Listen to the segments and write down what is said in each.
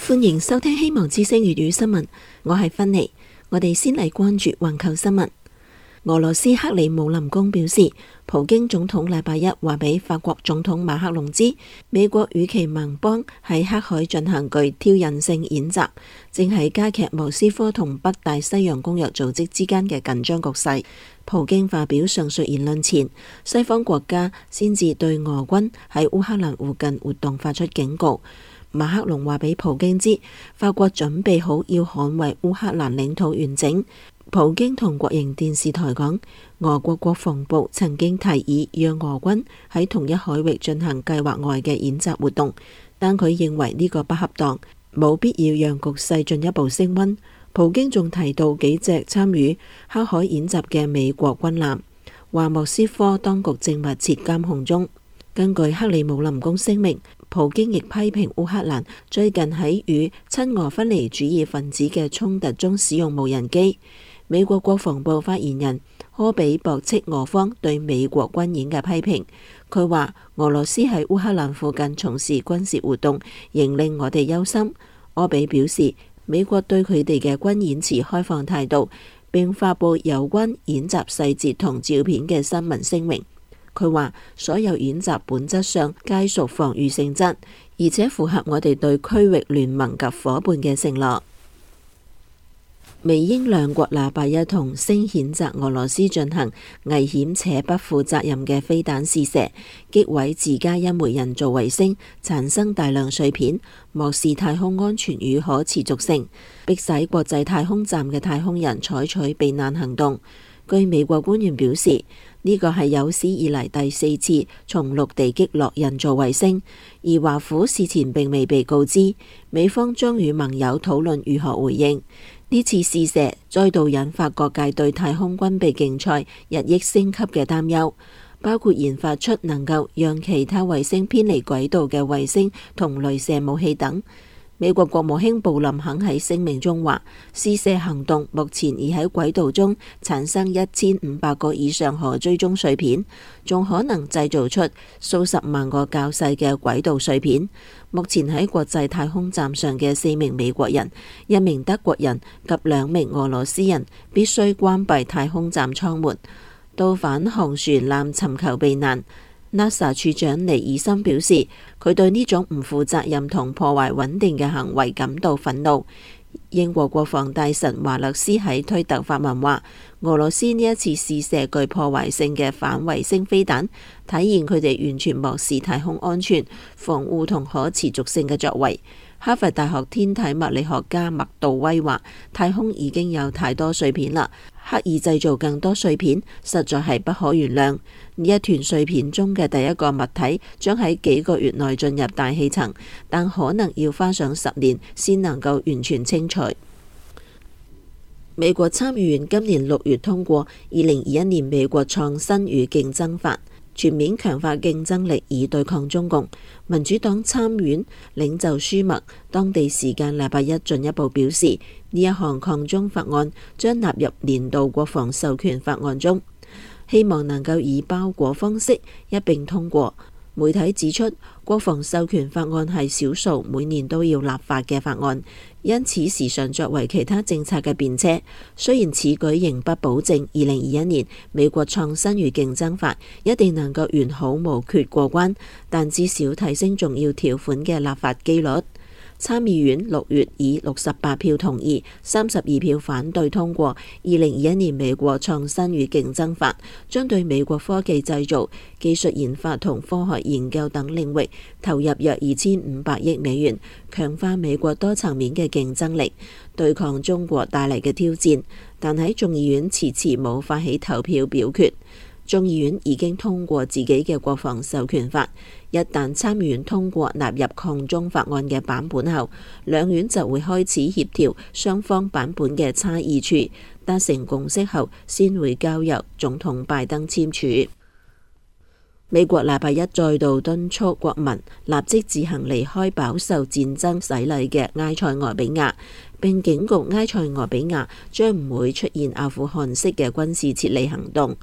歡迎收聽希望之聲粵語新聞，我係芬妮。我哋先嚟關注環球新聞。俄羅斯克里姆林宮表示，普京總統禮拜一話俾法國總統馬克龍知，美國與其盟邦喺黑海進行具挑釁性演習，正係加劇莫斯科同北大西洋公約組織之間嘅緊張局勢。普京發表上述言論前，西方國家先至對俄軍喺烏克蘭附近活動發出警告。馬克龍話俾普京知，法國準備好要捍衛烏克蘭領土完整。普京同國營電視台講，俄國國防部曾經提議讓俄軍喺同一海域進行計劃外嘅演習活動，但佢認為呢個不恰當，冇必要讓局勢進一步升溫。普京仲提到幾隻參與黑海演習嘅美國軍艦，話莫斯科當局正密切監控中。根據克里姆林宮聲明，普京亦批評烏克蘭最近喺與親俄分離主義分子嘅衝突中使用無人機。美國國防部發言人柯比駁斥俄方對美國軍演嘅批評，佢話俄羅斯喺烏克蘭附近從事軍事活動，仍令我哋憂心。柯比表示，美國對佢哋嘅軍演持開放態度，並發布有關演習細節同照片嘅新聞聲明。佢話所有演習本質上皆屬防禦性質，而且符合我哋對區域聯盟及夥伴嘅承諾。美英兩國禮拜一同聲譴責俄羅斯進行危險且不負責任嘅飛彈試射，擊毀自家一枚人造衛星，產生大量碎片，漠視太空安全與可持續性，迫使國際太空站嘅太空人採取避難行動。據美國官員表示，呢個係有史以嚟第4次從陸地擊落人造衛星，而華府事前並未被告知，美方將與盟友討論如何回應。呢次試射再度引發各界對太空軍備競賽日益升級嘅擔憂，包括研發出能夠讓其他衛星偏離軌道嘅衛星同雷射武器等。美國國務卿布林肯喺聲明中話，試射行動目前已喺軌道中產生1500個以上可追蹤碎片，仲可能製造出數十萬個較細嘅軌道碎片。目前喺國際太空站上嘅4名美國人、1名德國人及2名俄羅斯人必須關閉太空站艙門，到返航船艦尋求避難。NASA 處長尼爾森表示，佢對呢種唔負責任同破壞穩定嘅行為感到憤怒。英國國防大臣華勒斯喺推特發文話，俄羅斯呢一次試射具破壞性嘅反衛星飛彈，體現佢哋完全漠視太空安全、防護同可持續性嘅作為。哈佛大學天體物理學家麥杜威話，太空已經有太多碎片啦，刻意製造更多碎片，實在係不可原諒。呢一團碎片中嘅第一個物體將喺幾個月內進入大氣層，但可能要花上10年先能夠完全清除。美國參議院今年6月通過2021年美國創新與競爭法，全面強化競爭力以對抗中共。民主黨參院領袖舒默當地時間禮拜一進一步表示，呢一項抗中法案將納入年度國防授權法案中，希望能夠以包裹方式一併通過。媒體指出，國防授權法案係少數每年都要立法嘅法案，因此時常作為其他政策嘅便車。雖然此舉仍不保證2021年美國創新與競爭法一定能夠完好無缺過關，但至少提升重要條款嘅立法機率。參議院6月以68票同意、32票反對通過2021年美國創新與競爭法，將對美國科技製造、技術研發同科學研究等領域投入約2500億美元，強化美國多層面嘅競爭力，對抗中國帶嚟嘅挑戰。但喺眾議院遲遲冇發起投票表決。眾議院已經通過自己嘅國防授權法，一旦參議院通過納入抗中法案嘅版本後，兩院就會開始協調雙方版本嘅差異處，達成共識後先會交由總統拜登簽署。美國禮拜一再度敦促國民立即自行離開飽受戰爭洗禮嘅埃塞俄比亞，並警告埃塞俄比亞將唔會出現阿富汗式嘅軍事撤離行動。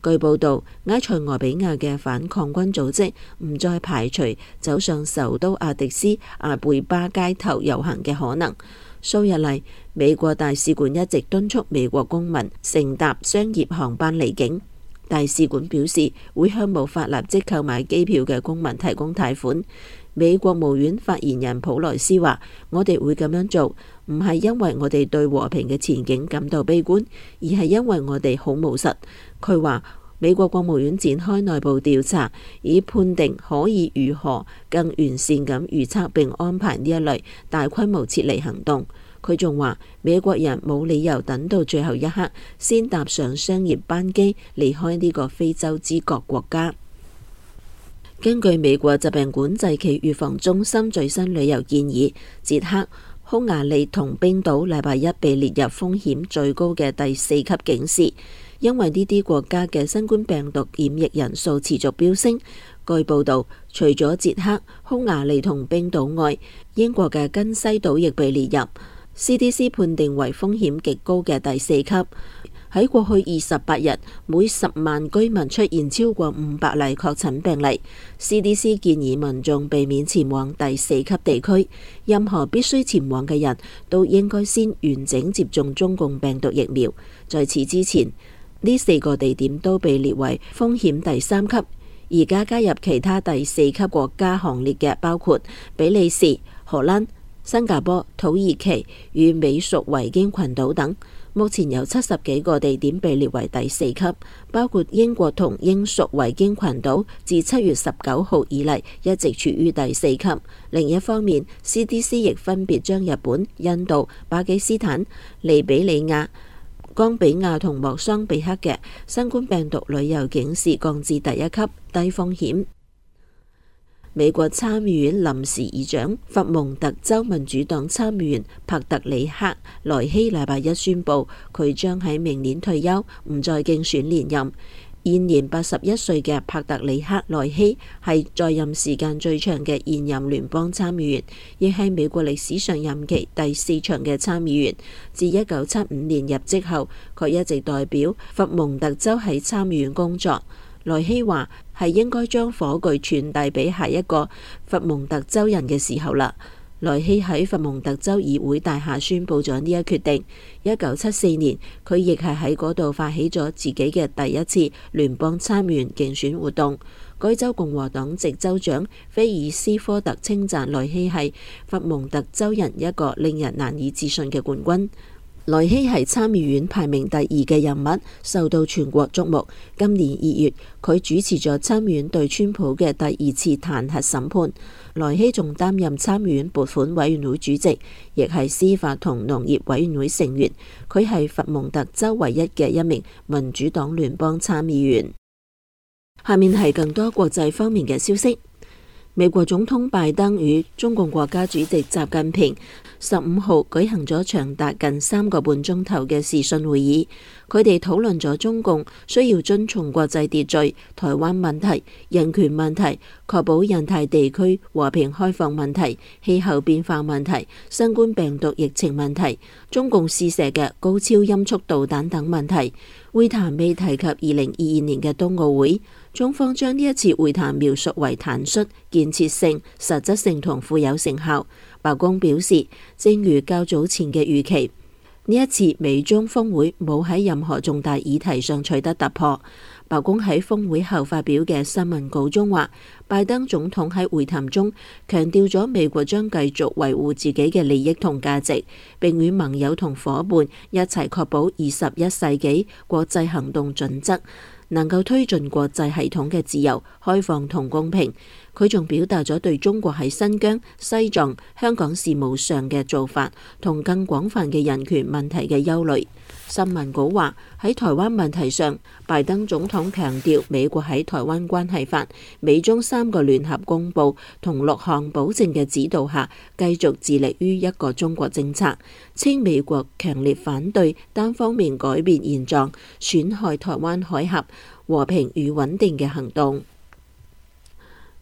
據報道，埃塞俄比亞嘅反抗軍組織唔再排除走上首都阿迪斯阿貝巴街頭遊行嘅可能。數日嚟，美國大使館一直敦促美國公民乘搭商業航班離境。大使館表示會向無法立即購買機票嘅公民提供貸款。美國務院發言人普萊斯話：我哋會咁樣做，唔係因為我哋對和平嘅前景感到悲觀，而係因為我哋好務實。佢話美國國務院展開內部調查，以判定可以如何更完善咁預測並安排呢一類大規模撤離行動。佢仲話美國人冇理由等到最後一刻先搭上商業班機離開呢個非洲之角國家。根據美國疾病管制暨預防中心最新旅遊建議，捷克、匈牙利同冰島禮拜一被列入風險最高嘅第4級警示，因為呢啲國家嘅新冠病毒染疫人數持續飆升。據報導，除咗捷克、匈牙利同冰島外，英國嘅根西島亦被列入 CDC 判定為風險極高嘅第4級。喺過去28日，每10萬居民出現超過500例確診病例。CDC 建議民眾避免前往第4級地區，任何必須前往嘅人都應該先完整接種中共病毒疫苗。在此之前，呢4個地點都被列為風險第3級。而家加入其他第4級國家行列嘅包括比利時、荷蘭、新加坡、土耳其與美屬維京群島等。目前有70幾個地點被列為第4級，包括英國同英屬維京群島自7月19號以嚟一直處於第4級。另一方面， CDC 亦分別將日本、印度、巴基斯坦、利比里亞、岡比亞同莫桑比克嘅新冠病毒旅遊警示降至第1級低風險。美國參議院臨時議長、佛蒙特州民主黨參議員帕特里克萊希禮拜一宣布，佢將喺明年退休，唔再競選連任。現年81歲嘅帕特里克萊希係在任時間最長嘅現任聯邦參議員，亦係美國歷史上任期第4長嘅參議員。自1975年入職後，佢一直代表佛蒙特州喺參議院工作。萊希話係應該將火炬傳遞俾下一個佛蒙特州人嘅時候啦。萊希喺佛蒙特州議會大廈宣布咗呢一決定。1974年，佢亦係喺嗰度發起咗自己嘅第一次聯邦參議員競選活動。該州共和黨籍州長菲爾斯科特稱讚萊希係佛蒙特州人一個令人難以置信嘅冠軍。萊希係參議院排名第2嘅人物，受到全國矚目。今年2月，佢主持咗參議院對川普嘅第2次彈劾審判。萊希仲擔任參議院撥款委員會主席，亦係司法同農業委員會成員。佢係佛蒙特州唯一嘅一名民主黨聯邦參議員。下面係更多國際方面嘅消息。美國總統拜登與中共國家主席習近平15號舉行咗長達近3個半鐘頭嘅視訊會議，佢哋討論咗中共需要遵從國際秩序、台灣問題、人權問題、確保印太地區和平開放問題、氣候變化問題、新冠病毒疫情問題、中共試射嘅高超音速導彈等問題。會談未提及2022年嘅冬奧會。中方將呢一次會談描述為坦率、建設性、實質性同富有成效。白宮表示，正如較早前嘅預期，呢一次美中峰會冇喺任何重大議題上取得突破。白宮喺峰會後發表嘅新聞稿中話，拜登總統喺會談中強調咗美國將繼續維護自己嘅利益同價值，並與盟友同夥伴一齊確保21世紀國際行動準則能夠推進國際系統嘅自由、開放同公平。佢仲表達咗對中國喺新疆、西藏、香港事務上嘅做法同更廣泛嘅人權問題嘅憂慮。新聞稿話，喺台灣問題上，拜登總統強調美國喺台灣關係法、美中3個聯合公報同6項保證嘅指導下，繼續致力於一個中國政策，稱美國強烈反對單方面改變現狀、損害台灣海峽和平與穩定嘅行動。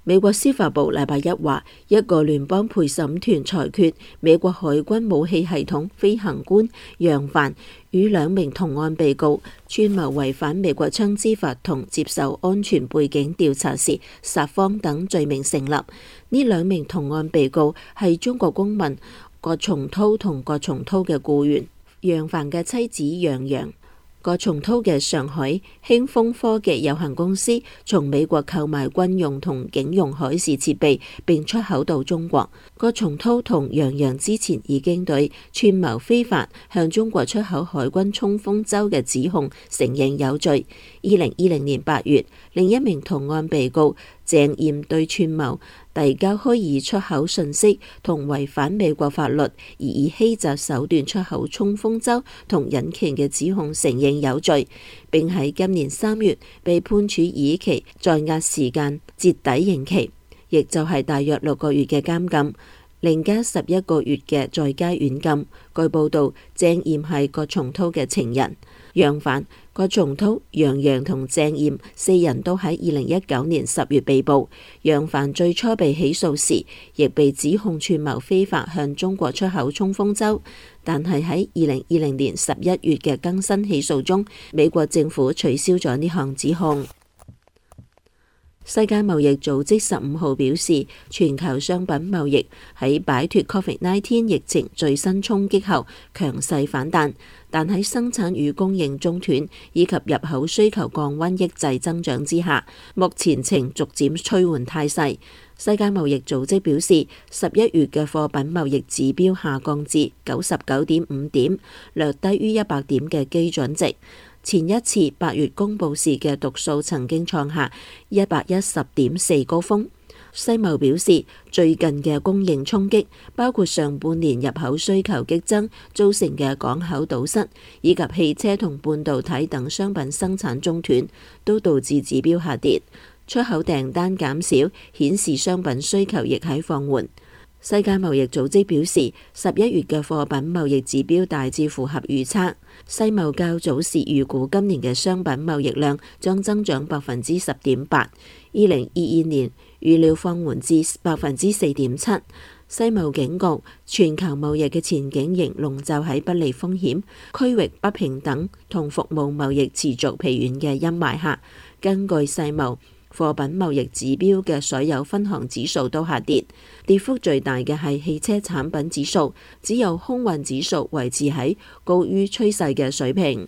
美國司法部禮拜一話，一個聯邦陪審團裁決美國海軍武器系統飛行官楊帆與2名同案被告串謀違反美國槍支法同接受安全背景調查時撒謊等罪名成立。呢2名同案被告係中國公民郭松濤同郭松濤嘅僱員，楊帆嘅妻子楊洋。郭松濤嘅上海興豐科技有限公司從美國購買軍用同警用海事設備並出口到中國。郭松濤同楊洋之前已經對串謀非法向中國出口海軍衝鋒舟嘅指控承認有罪。2020年8月，另一名同案被告鄭艷對串謀遞交虛擬出口信息同違反美國法律而以欺詐手段出口衝鋒舟同引擎嘅指控承認有罪，並喺今年3月被判處以期在押時間折抵刑期，亦就係大約6個月嘅監禁，另加11個月嘅在家軟禁。據報道，鄭艷係郭松濤嘅情人。楊帆、郭松濤、楊洋同鄭艷4人都喺2019年10月被捕。楊帆最初被起訴時，亦被指控串謀非法向中國出口衝鋒舟，但係喺2020年11月嘅更新起訴中，美國政府取消咗呢項指控。世界貿易組織15號表示，全球商品貿易喺擺脫 COVID-19 疫情最新衝擊後強勢反彈，但喺生產與供應中斷以及入口需求降溫抑制增長之下，目前呈逐漸趨緩態勢。世界貿易組織表示，11月嘅貨品貿易指標下降至99.5點，略低於100點嘅基準值。前一次8月公佈時嘅讀數曾經創下110.4高峰。世貿表示，最近嘅供應衝擊，包括上半年入口需求激增造成嘅港口堵塞，以及汽車同半導體等商品生產中斷，都導致指標下跌。出口訂單減少，顯示商品需求亦喺放緩。世界貿易組織表示，11月嘅貨品貿易指標大致符合預測。世貿較早時預估今年嘅商品貿易量將增長10.8%，2022年預料放緩至4.7%。世貿警告，全球貿易嘅前景仍籠罩喺不利風險、區域不平等同服務貿易持續疲軟嘅陰霾下。根據世貿，貨品貿易指標嘅所有分項指數都下跌，跌幅最大嘅係汽車產品指數，只有空運指數維持喺高於趨勢嘅水平。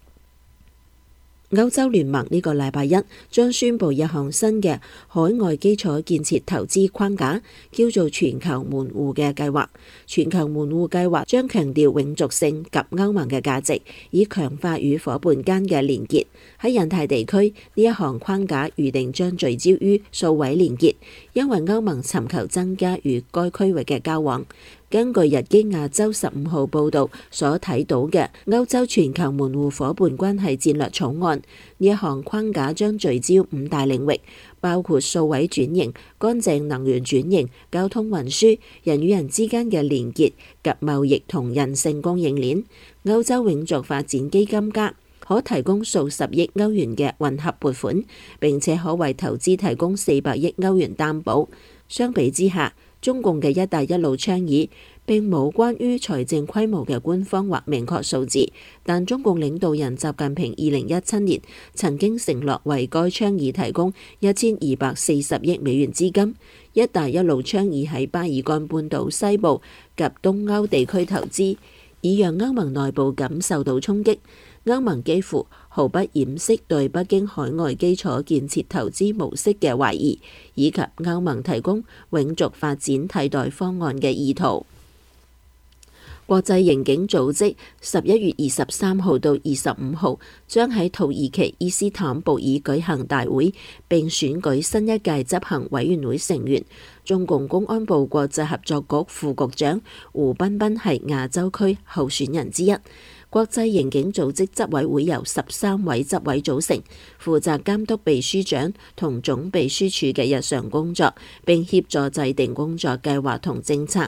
歐洲聯盟呢個禮拜一將宣布一項新嘅海外基礎建設投資框架，叫做全球門戶嘅計劃。全球門戶計劃將強調永續性及歐盟嘅價值，以強化與夥伴間嘅連結。喺印太地區，呢一項框架預定將聚焦於數位連結，因為歐盟尋求增加與該區域嘅交往。根據日經亞洲15號報導所睇到嘅歐洲全球門戶夥伴關係戰略草案，呢一項框架將聚焦5大領域，包括數位轉型、乾淨能源轉型、交通運輸、人與人之間嘅連結及貿易同韌性供應鏈。歐洲永續發展基金加可提供數十億歐元嘅混合撥款，並且可為投資提供400億歐元擔保。相比之下，中共嘅一帶一路倡議並冇關於財政規模嘅官方或明確數字，但中共領導人習近平2017年曾經承諾為該倡議提供1240億美元資金。一帶一路倡議喺巴爾幹半島西部及東歐地區投資，以讓歐盟內部感受到衝擊。歐盟幾乎毫不掩飾對北京海外基礎建設投資模式嘅懷疑，以及歐盟提供永續發展替代方案嘅意圖。國際刑警組織11月23號到25號將喺土耳其伊斯坦布爾舉行大會，並選舉新一屆執行委員會成員。中共公安部國際合作局副局長胡彬彬係亞洲區候選人之一。國際刑警組織執委會由13位執委組成，負責監督秘書長同總秘書處嘅日常工作，並協助制定工作計劃同政策。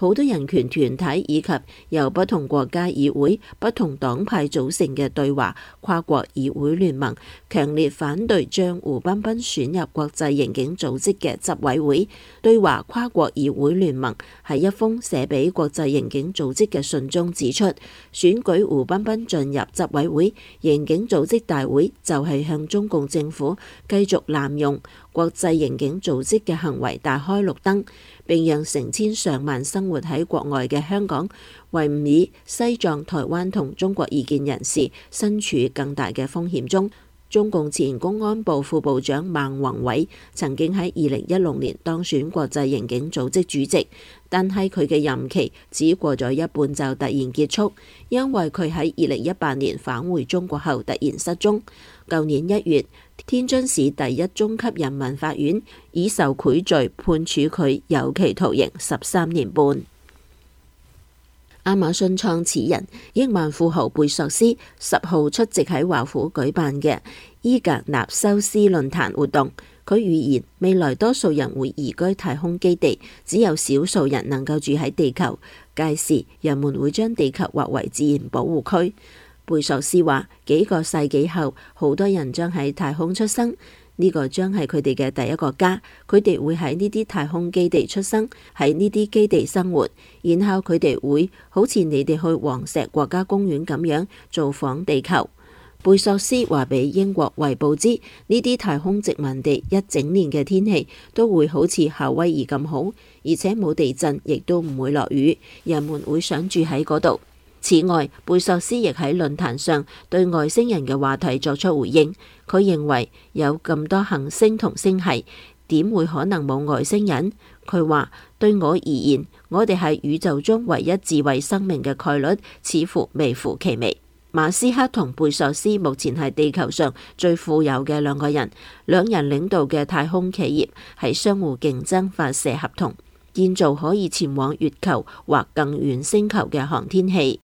好多人權團體以及由不同國家議會、不同黨派組成嘅對華跨國議會聯盟，強烈反對將胡彬彬選入國際刑警組織嘅執委會。對華跨國議會聯盟喺一封寫俾國際刑警組織嘅信中指出，選舉胡彬彬進入執委會，刑警組織大會就係向中共政府繼續濫用國際刑警組織嘅行為打開綠燈，並讓成千上萬生活喺國外嘅香港、維吾爾、西藏、台灣同中國異見人士身處更大嘅風險中。中共前公安部副部長孟宏偉曾經喺2016年當選國際刑警組織主席，但係佢嘅任期只過咗一半就突然結束，因為佢喺2018年返回中國後突然失蹤。舊年1月，天津市第一中級人民法院以受賄罪判處佢有期徒刑13年半。亞馬遜創始人、億萬富豪貝索斯10號出席喺華府舉辦嘅伊格納修斯論壇活動，佢預言未來多數人會移居太空基地，只有少數人能夠住喺地球，屆時人們會將地球劃為自然保護區。貝索斯話，幾個世紀後，好多人將喺太空出生。呢個將係佢哋嘅第一個家，佢哋會喺呢啲太空基地出生，喺呢啲基地生活，然後佢哋會好似你哋去黃石國家公園咁樣造訪地球。貝索斯話俾英國衛報知，呢啲太空殖民地一整年嘅天氣都會好似夏威夷咁好，而且冇地震，亦都唔會落雨，人們會想住喺嗰度。此外，貝索斯亦喺論壇上對外星人嘅話題作出回應。佢認為有咁多行星同星系，點會可能冇外星人？佢話，對我而言，我哋係宇宙中唯一智慧生命嘅概率似乎微乎其微。馬斯克同貝索斯目前係地球上最富有嘅兩個人，兩人領導嘅太空企業係相互競爭發射合同，建造可以前往月球或更遠星球嘅航天器。